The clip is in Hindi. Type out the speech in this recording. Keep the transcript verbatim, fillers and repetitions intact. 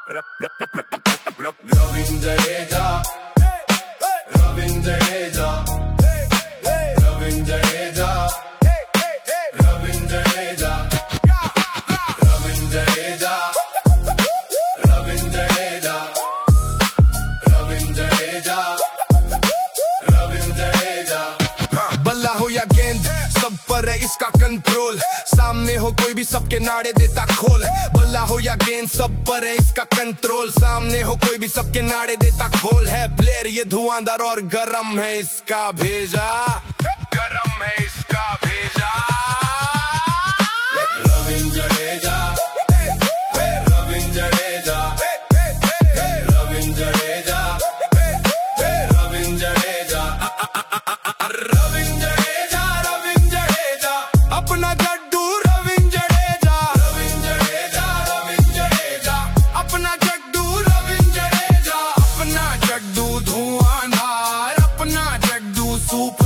Ravin Jadeja, Ravin Jadeja, Ravin Jadeja, Ravin Jadeja, Ravin Jadeja, Ravin Jadeja, Ravin Jadeja, Ravin Jadeja। बल्ला हो या गेंद सब पर है इसका कंट्रोल, सामने हो कोई भी सबके नाड़े देता खोल। बल्ला हो या गेंद सब पर है इसका कंट्रोल, सामने हो कोई भी सबके नाड़े देता खोल। है प्लेयर ये धुआंधार और गरम है इसका भेजा, गरम है इसका भेजा। रविंद्र जडेजा, रविंद्र जडेजा, रविंद्र जडेजा, रविंद्र जडेजा, रविंद्र जडेजा, रविंद्र जडेजा, अपना गड्डू रविंद्र जडेजा, रविंद्र जडेजा, रविंद्र जडेजा, अपना गड्डू रविंद्र जडेजा, अपना गड्डू धुआंधार, अपना गड्डू सुपर।